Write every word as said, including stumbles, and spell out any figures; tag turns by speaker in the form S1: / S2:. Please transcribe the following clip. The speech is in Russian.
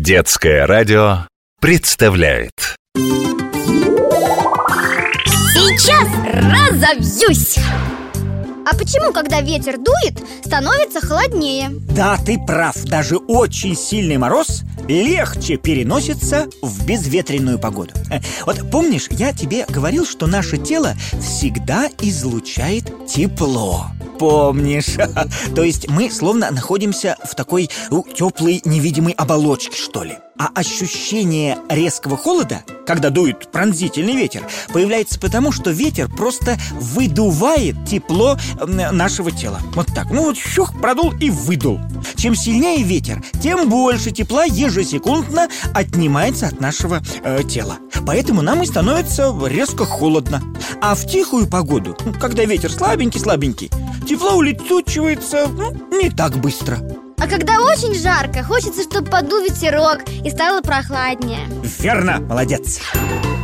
S1: Детское радио представляет.
S2: Сейчас разовьюсь! А почему, когда ветер дует, становится холоднее?
S3: Да, ты прав, даже очень сильный мороз легче переносится в безветренную погоду. Вот помнишь, я тебе говорил, что наше тело всегда излучает тепло? Помнишь? То есть мы словно находимся в такой ну, теплой невидимой оболочке, что ли. А ощущение резкого холода, когда дует пронзительный ветер, появляется потому, что ветер просто выдувает тепло нашего тела. Вот так, ну вот щух, продул и выдул. Чем сильнее ветер, тем больше тепла ежесекундно отнимается от нашего э, тела. Поэтому нам и становится резко холодно. А в тихую погоду, когда ветер слабенький-слабенький, тепло улетучивается ну, не так быстро.
S2: А когда очень жарко, хочется, чтобы подул ветерок и стало прохладнее.
S3: Верно, молодец.